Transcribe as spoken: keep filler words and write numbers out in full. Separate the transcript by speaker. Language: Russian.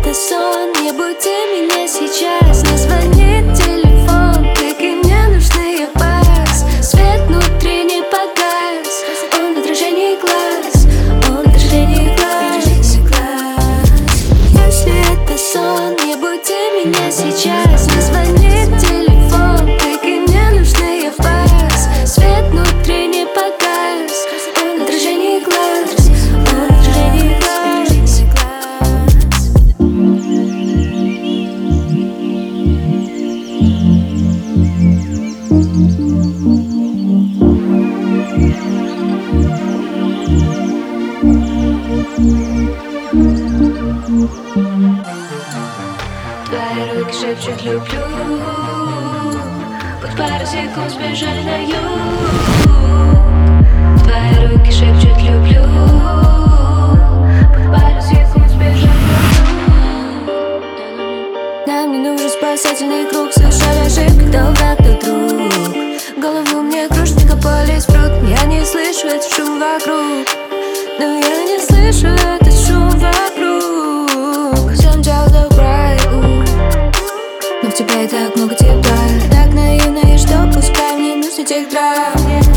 Speaker 1: это сон, не буди меня сейчас. Не звонит телефон, клики мне нужны, я пас. Свет внутри не погас, он в отражении глаз, он в отражении глаз. Если это сон, не буди меня сейчас. Не звонит телефон, клики мне нужны, я пас. Свет внутри не погас, он в отражении глаз, он в отражении глаз. Твои руки шепчут «люблю», хоть пару секунд сбежать на юг. Твои руки шепчут «люблю», хоть пару секунд сбежать на юг. Нам не нужен спасательный круг, совершали ошибки, долго кто друг. Голову мне кружит, мегаполис пруд. Я не слышу этот шум вокруг, но я не слышу этот шум вокруг. Сначала добра и ум, но в тебе так много тепла. Так наивно, и что пускай мне не нужно тех драм.